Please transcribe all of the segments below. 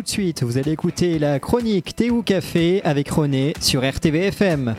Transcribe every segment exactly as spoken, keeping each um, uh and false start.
tout de suite, vous allez écouter la chronique Thé ou Café avec René sur R T V F M.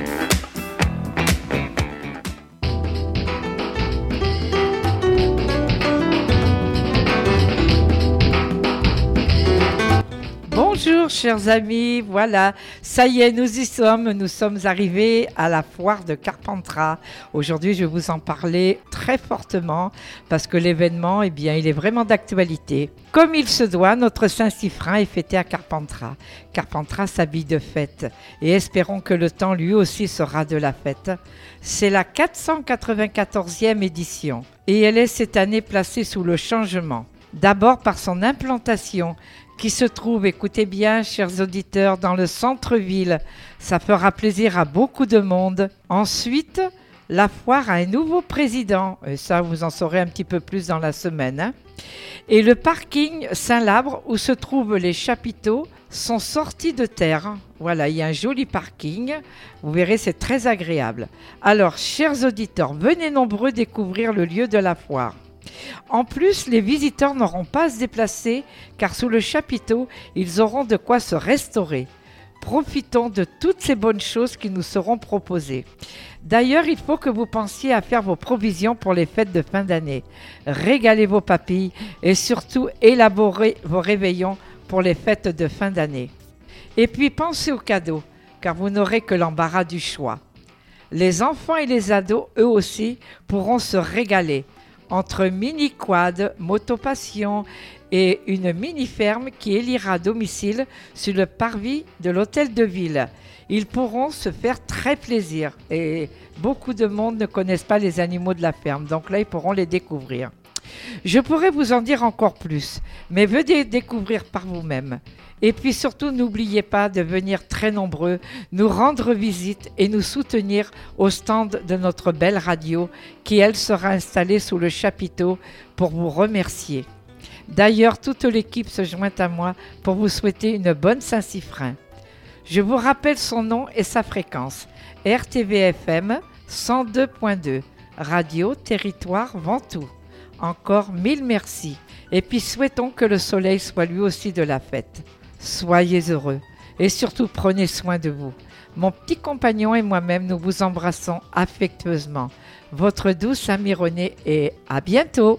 Bonjour chers amis, voilà, ça y est, nous y sommes, nous sommes arrivés à la foire de Carpentras. Aujourd'hui, je vais vous en parler très fortement parce que l'événement, eh bien, il est vraiment d'actualité. Comme il se doit, notre Saint-Siffrin est fêté à Carpentras. Carpentras s'habille de fête et espérons que le temps lui aussi sera de la fête. C'est la quatre cent quatre-vingt-quatorzième édition et elle est cette année placée sous le changement. D'abord par son implantation qui se trouve, écoutez bien, chers auditeurs, dans le centre-ville. Ça fera plaisir à beaucoup de monde. Ensuite, la foire a un nouveau président. Et ça, vous en saurez un petit peu plus dans la semaine. Hein. Et le parking Saint-Labre, où se trouvent les chapiteaux, sont sortis de terre. Voilà, il y a un joli parking. Vous verrez, c'est très agréable. Alors, chers auditeurs, venez nombreux découvrir le lieu de la foire. En plus, les visiteurs n'auront pas à se déplacer car sous le chapiteau, ils auront de quoi se restaurer. Profitons de toutes ces bonnes choses qui nous seront proposées. D'ailleurs, il faut que vous pensiez à faire vos provisions pour les fêtes de fin d'année. Régalez vos papilles et surtout élaborez vos réveillons pour les fêtes de fin d'année. Et puis pensez aux cadeaux car vous n'aurez que l'embarras du choix. Les enfants et les ados, eux aussi, pourront se régaler. Entre mini-quad, moto-passion et une mini-ferme qui élira à domicile sur le parvis de l'hôtel de ville. Ils pourront se faire très plaisir et beaucoup de monde ne connaissent pas les animaux de la ferme, donc là ils pourront les découvrir. Je pourrais vous en dire encore plus, mais venez découvrir par vous-même. Et puis surtout, n'oubliez pas de venir très nombreux, nous rendre visite et nous soutenir au stand de notre belle radio qui, elle, sera installée sous le chapiteau pour vous remercier. D'ailleurs, toute l'équipe se joint à moi pour vous souhaiter une bonne Saint-Siffrin. Je vous rappelle son nom et sa fréquence. R T V F M cent deux point deux, Radio Territoire Ventoux. Encore mille merci. Et puis souhaitons que le soleil soit lui aussi de la fête. Soyez heureux et surtout prenez soin de vous. Mon petit compagnon et moi-même, nous vous embrassons affectueusement. Votre douce amie René et à bientôt.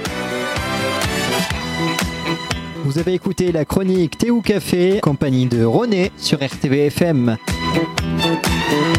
Vous avez écouté la chronique Thé ou Café, compagnie de René sur R T V F M.